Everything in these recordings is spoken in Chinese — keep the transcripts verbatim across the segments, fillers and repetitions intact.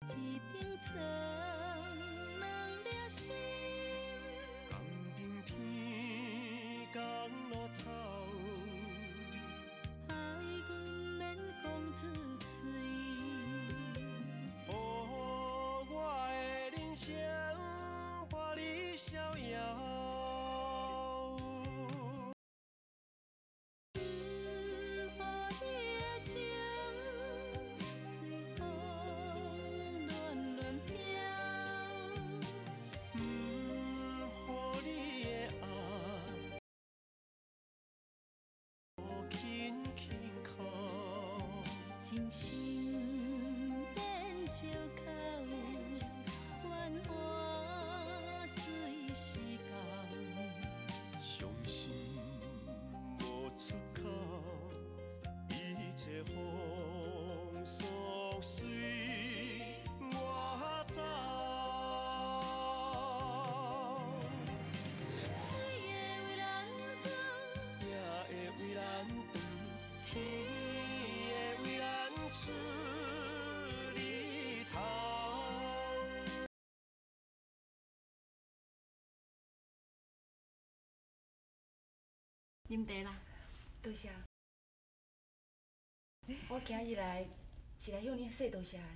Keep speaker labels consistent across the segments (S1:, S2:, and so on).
S1: 一顶床，两粒心。
S2: 甘平天，甘露草。
S1: 爱阮免讲出嘴。
S2: 予我的人生伴你逍遥。
S1: 真心变借口，繁华随时到。
S2: 伤心无出口，一切风霜随我走。
S1: 水会为人渡，
S2: 夜会为人渡，天会为人出日头。
S3: 啉茶啦，
S4: 多谢。我今日来是来向你说多谢的。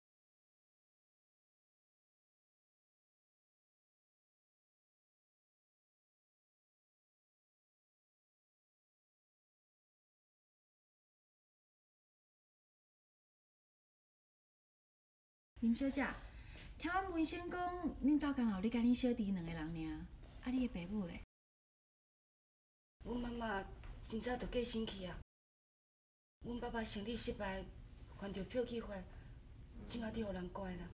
S3: 林小姐，听阮文先讲，恁兜刚好你甲恁小弟两个人尔，啊，你的爸母咧？
S4: 阮妈妈真早就过身去啊。阮爸爸生理失败，犯着票据法，即马伫互人关啦。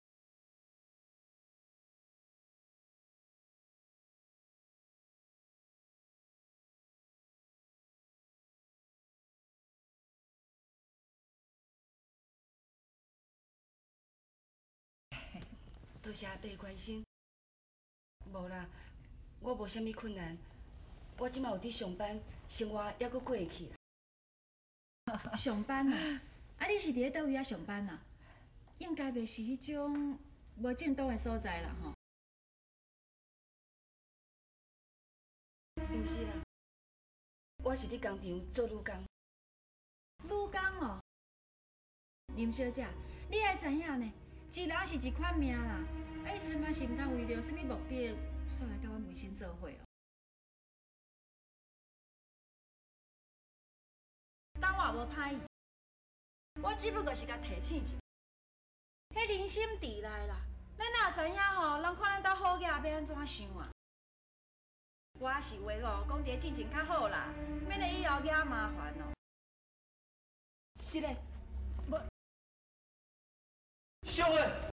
S4: 多谢阿伯关心。无啦，我无啥物困难，我即马有伫上班，生活还阁过会去。
S3: 上班啊？啊，你是伫咧倒位啊上班啊？应该袂是迄种无正当的所在啦吼。
S4: 毋是啦，我是伫工厂做女工。
S3: 女工哦，林小姐，你爱知影呢，一人是一款命啦，啊，你千万是毋通为着什么目的，煞来甲阮卫生做伙哦。当我也无歹意，我只不过是甲提醒一下，迄人心伫内啦，咱哪知影吼？人看咱兜好价要安怎想啊？我是话哦，讲伫进前较好啦，免得以后惹麻烦哦。
S4: 是嘞，无。
S2: 小慧。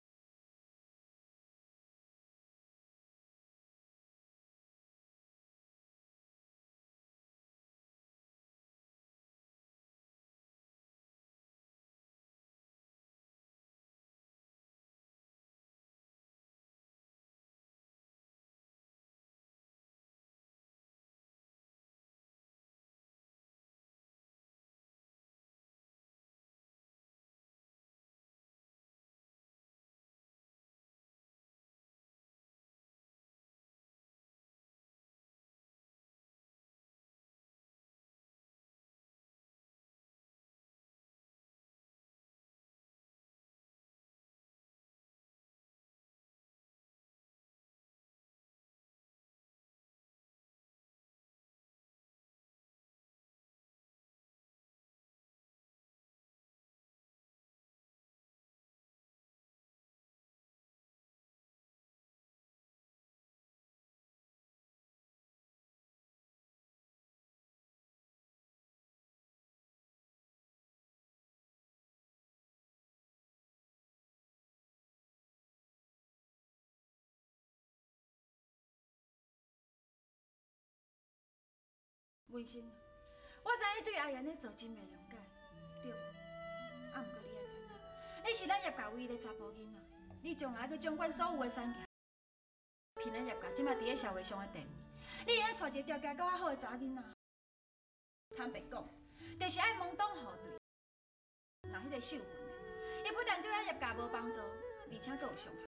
S3: 文心，我知你对阿妍咧做真袂谅解，对无？啊，毋过你爱知影，你是咱叶家唯一的查甫囡仔，你将来去掌管所有的产业，凭咱叶家即马伫咧社会上的地位，你会用娶一个条件较好的查囡仔？坦白讲，就是爱门当户对。若迄个秀芬呢， 伊不但对咱业界无帮助，而且阁有伤害。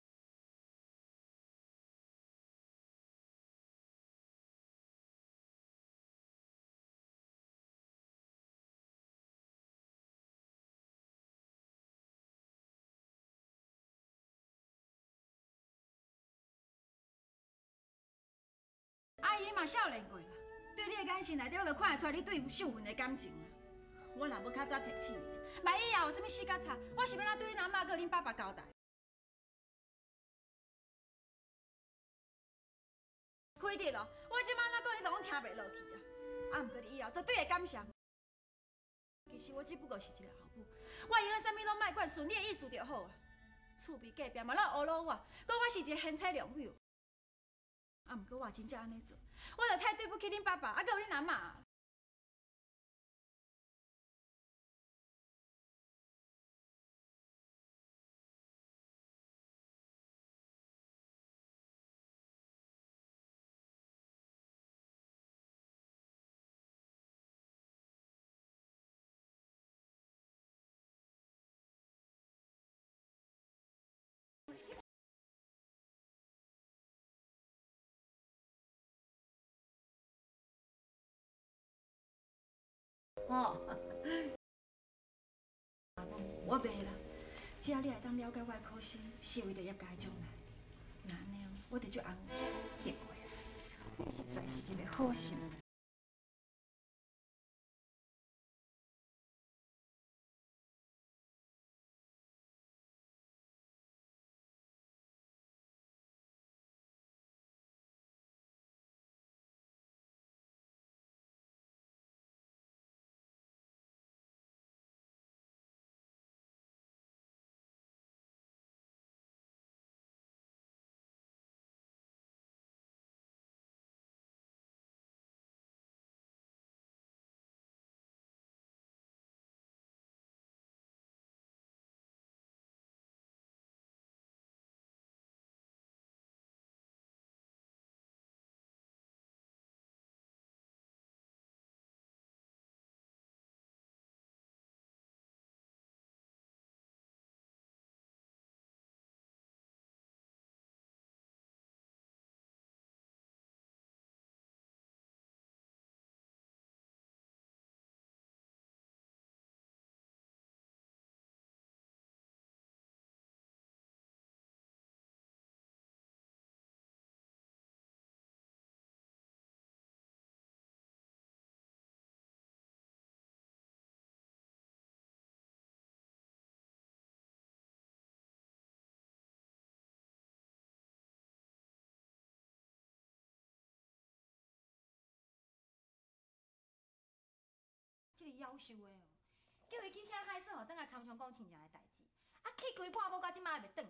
S3: 阿姨嘛少年过啦，对你的眼神内底，我就看得出来你对秀云的感情啦。我若要较早提醒你，万一以后有啥物死角差，我是要哪对恁阿妈、佮恁爸爸交代？亏得咯，我即摆哪讲你拢听袂落去啊！啊，毋过你以后绝对会感谢。其实我只不过是一个后母，我以后啥物拢莫管，顺你的意思就好啊。厝边隔壁嘛，拢学老我，讲我是一个贤妻良母。啊，毋过我真正安尼做，我着太对不起恁爸爸，啊，佮有恁阿妈。哦，我袂啦，只要你会当了解我的苦心，是为着业界的将来，那安尼哦，我就足安慰。别过啊，你实在是一个好心。
S5: 这个夭寿的哦，叫伊去请海嫂哦，等来参详讲亲情的代志，啊去规半晡到即摆还袂转。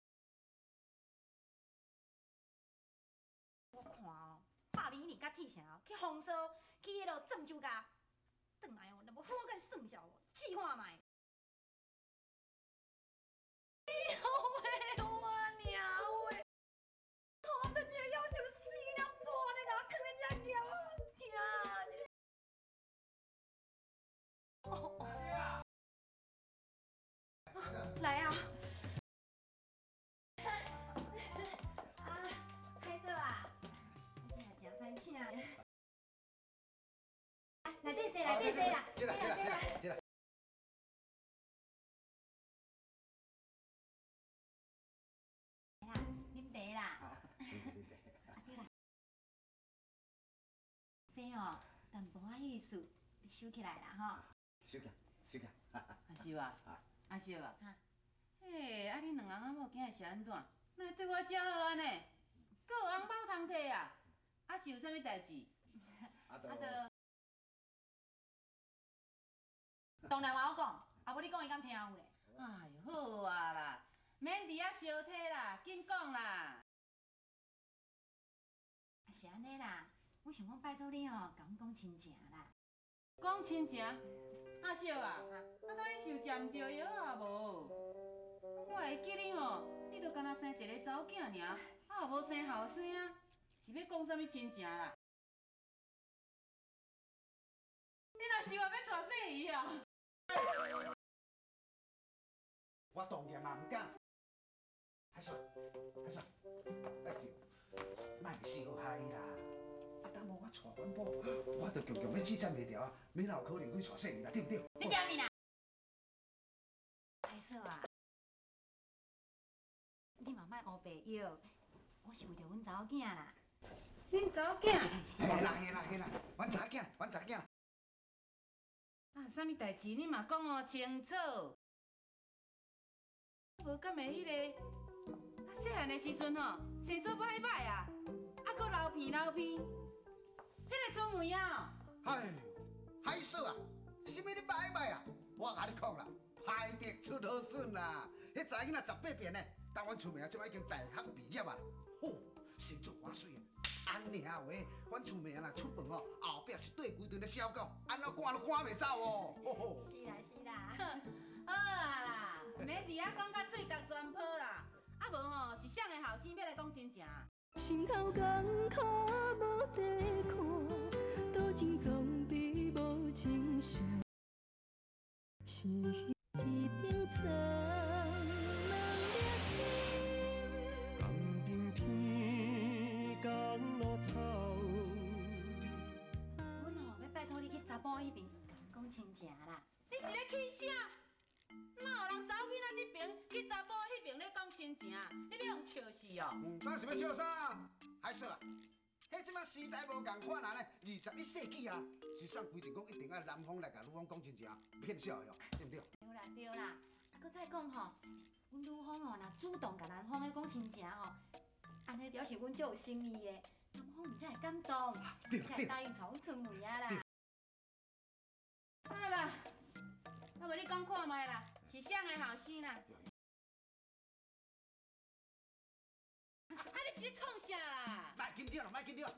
S5: 我看哦，百里面甲铁城去红烧，去迄落郑州家，转来哦，若无花干算笑哦，试看卖。哎呦喂，我娘喂！我真这夭寿死了，半日甲我囥咧遮叫，天！哦哦。来啊！啊，海嫂啊，你也真歹请。来这坐，来这坐啦，坐啦，坐啦，坐啦。来啦，啉茶啦。对啦。这哦，淡薄仔意思，你收起来啦吼。
S6: 收起，收起。
S7: 阿秀啊，阿秀啊，嘿，啊你两翁仔某囝是安怎？哪会对我遮好安尼？阁有红包通摕啊？啊是有啥物代志？
S6: 啊都。
S5: 当然话我讲，啊无你讲伊敢听有咧？
S7: 哎呦，好啊啦，免伫遐相体啦，紧讲啦。
S5: 啊是安尼啦，我想讲拜托你哦，甲阮讲亲情啦。
S7: 讲亲情，阿秀啊，啊当你是有食毋着药啊无？我会记你吼，你著敢若生一个查某囝尔，啊也无生后生啊，是要讲啥物亲情啦？你若是话要娶细姨啊？
S6: 我当然嘛唔敢。海顺，海顺，哎对，莫伤害啦。啊，等无我娶阮某，我着强强要指斩袂掉啊，免有可能去娶细姨啦，对不对？
S5: 你点面啊？海嫂啊，你嘛莫乌白药，我是为着阮查某囝啦。
S7: 恁查某囝？
S6: 嘿啦嘿啦嘿啦，阮查囝，阮查囝。
S7: 啊，啥物代志你嘛讲哦清楚。无敢会迄个，啊细汉的时阵吼，生做歹歹啊，啊搁流鼻流鼻，迄个春梅啊。
S6: 哎呦，海嫂啊，什么你歹歹啊？我甲你讲啦，排滴出好笋啦！迄查囡仔十八变呢，但阮厝妹啊，即摆已经大学毕业啊，吼，生做偌水啊！安尼啊话，阮厝妹啊若出门吼，后壁是缀规阵的小狗，安怎赶都赶袂走哦！吼吼。
S5: 是啦是啦，
S7: 好啊啦，免伫遐讲甲嘴角全泡啦，啊无吼是谁的后生要来讲真正。
S1: 心头艰苦无地看，多情总比无情伤。是一场苍人的心，
S2: 甘平天，甘露草。
S5: 阮吼要拜托你去查甫迄边甲因讲亲情啦。
S7: 你是咧气啥？哪有人查某囡仔这边去查甫迄边咧讲亲情？你要互笑死哦！
S6: 嗯，当是要笑啥？海嫂啊，迄即摆时代无共款啊呢，二十一世纪啊，是啥规定讲一定要男方来甲女方讲亲情，骗笑的哦，对不对？
S5: 对啦对啦，啊，搁再讲吼，阮女方吼若主动甲男方咧讲亲情吼，安尼表示阮足有心意的，男方毋才会感动，才会答应娶阮春梅啊啦。
S7: 好啦，啊无你讲看卖啦，是谁的后生啦？啊你是咧创啥啦？
S6: 莫紧张啦，莫紧张。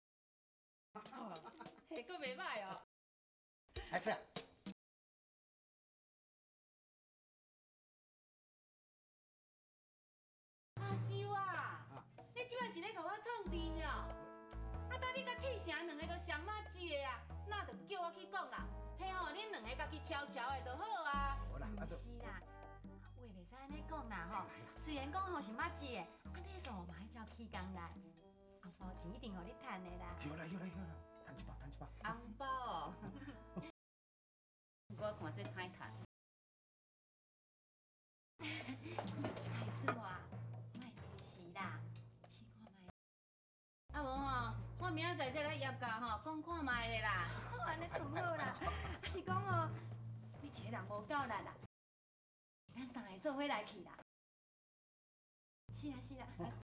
S7: 下阁袂歹哦。
S6: 海嫂。
S7: 阿秀啊，你即摆是咧甲我创治哦？啊，等你甲铁城两个都相骂一个啊，那着叫我去讲啦。嘿吼，恁两个家己悄悄的就好啊。
S6: 好啦，啊
S5: 毋是啦，话袂使安尼讲啦吼。虽然讲吼是骂一个，啊，礼数嘛爱照起工来，红包钱一定互你趁的啦。
S6: 有啦有啦有啦，趁一包趁一包。
S5: 红包。
S7: 我看这歹趁。
S5: 海嫂啊，莫是啦，试看卖。
S7: 啊无吼，我明仔载再来约架吼，讲看卖咧啦。
S5: 好，安尼同好啦。啊是讲哦，你一个人无够力啦，咱三个做伙来去啦。是啦是啦。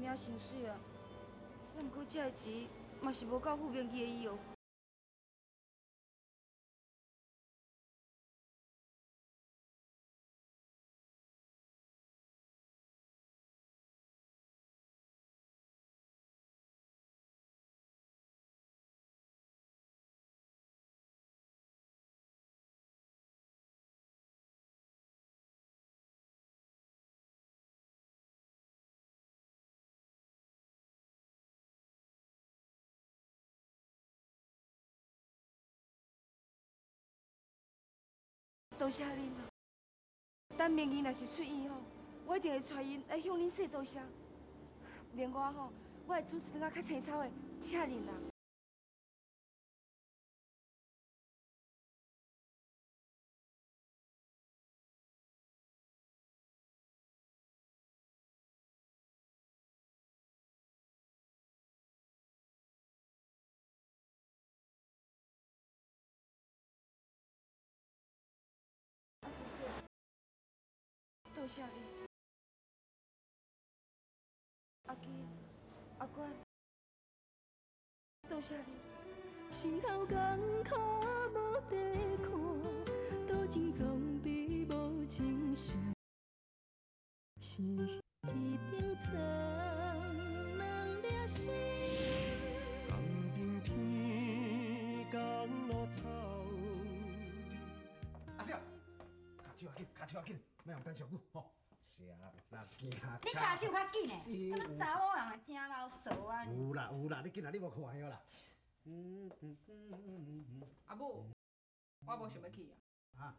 S4: 领薪水啊，不过这个钱嘛是无够付明去的伊哦。多谢恁啊！等明年若是出院吼，我一定会带因来向恁说多谢。另外吼，我会主持等较较青草的，请恁啦。阿叔姐，多谢你。阿基、阿管，多谢你。
S1: 时候艰苦无地看，多情总比无情伤。是一张床，两粒心。
S2: 甘平天，甘露草。
S6: 阿少，卡手要紧，卡手要紧，莫用等上久吼。是啊，那惊。
S5: 你卡手较紧诶，敢要查某人诶真老骚啊！
S6: 有啦有啦，你今仔你无看晓啦。
S7: 阿母，我无想要去啊。
S6: 啊。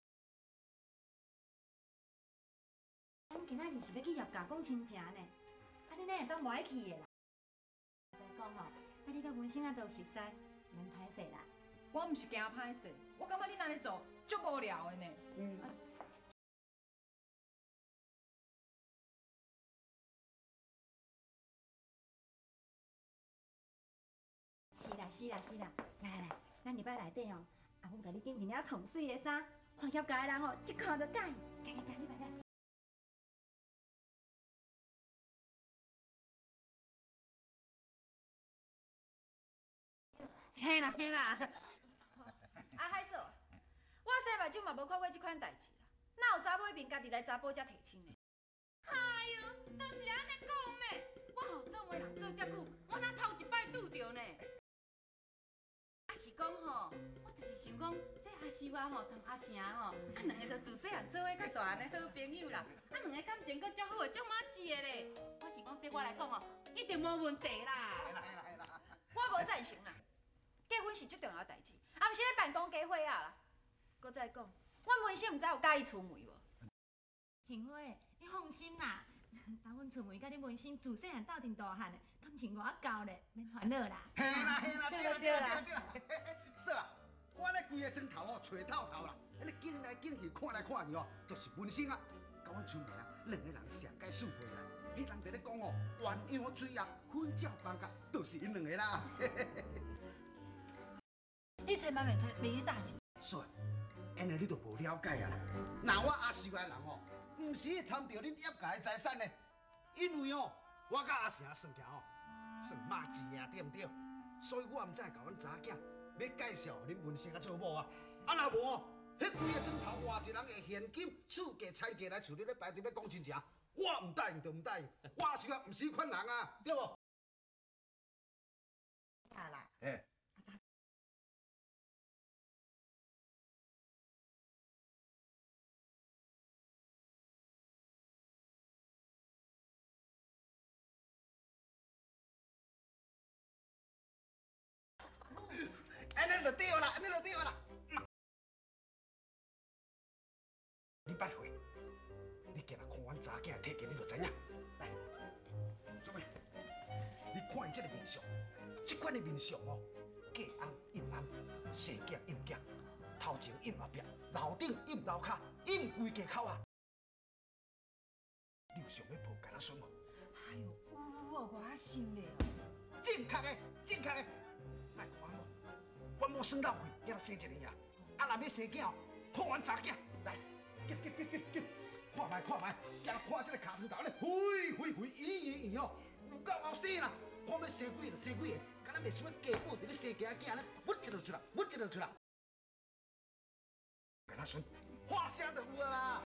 S5: 咱今仔日是要去业界讲亲情呢，啊你哪会当无爱去的啦？再讲吼，啊你甲文星啊都有熟悉，免歹势啦。
S7: 我毋是惊歹势，我感觉你安尼做足无聊的呢。
S6: 嗯。
S5: 是啦是啦是啦，来来来，咱入摆内底哦，阿母甲你拣一领同水的衫，看业界的人哦，一看就介意。来来来，你来来。嘿啦嘿啦。
S3: 啊，海嫂，我生目睭嘛无看过即款代志啦，哪有查某面家己来查甫才提亲的？
S7: 哎哟，都是安尼讲咩？我吼做媒人做遮久，我哪头一摆拄着呢？啊是讲吼，我就是想讲，这阿秀啊吼，从阿成吼，啊两个就自细汉做伙较大汉的好朋友啦，啊两个感情阁足好的，足满志的咧。我是讲，这我来讲吼，一定无问题啦。
S6: 系啦系啦系啦。
S3: 我无赞成啦，结婚是最重要的代志，啊，毋是咧办公家伙啊啦。搁再讲，阮文生毋知有介意厝妹无？
S5: 幸花，你放心啦，当阮厝妹甲你文心自细汉斗阵大汉的，感情偌够咧，免烦恼啦。
S6: 嘿啦嘿啦，对啦对啦对啦对啦。说啊，我咧规个钟头哦，找透透啦，你紧来紧去，看来看去哦，都是文生啊，甲阮厝妹啊，两个人上界适配啦。迄人伫咧讲哦，鸳鸯水啊，粉照放甲，都是因两个啦。
S3: 你千万袂袂去答应。
S6: 说，安尼你都无了解啊！那我阿秀个人哦，唔是去贪着恁业界的财产呢，因为哦，我甲阿成算起哦，算马子呀，对唔对？所以我唔知甲阮查囝要介绍恁文生啊做某啊，啊若无哦，迄几个钟头换一人的现金、厝价、菜价来处理咧排队要讲亲情，我唔答应就唔答应，我阿秀啊唔是迄款人啊，对无？
S5: 啊啦。
S6: 哎。安尼就对啦，安尼就对啦。礼拜会，你今日看阮查囝的体格，你就知影。来，做咩？你看伊这个面相，这款的面相哦，嫁翁阴翁，生囝阴囝，头前阴后壁，楼顶阴楼骹，阴规家口啊。你有想要抱干那孙无？
S5: 哎呦，有哦，我还想咧哦。
S6: 正确的，正确的，莫看我某，我某算老贵，叫他生一个呀。啊，若要生囝哦，看阮查囝，来，紧紧紧紧紧，看卖看卖，让看这个卡床头咧，飞飞飞，圆圆圆哦。 够后生啦！看要生几就生几个，敢若袂想要家母伫咧生囝囝咧，稳一落出来，稳一落出来。敢若孙，话声就有啊啦！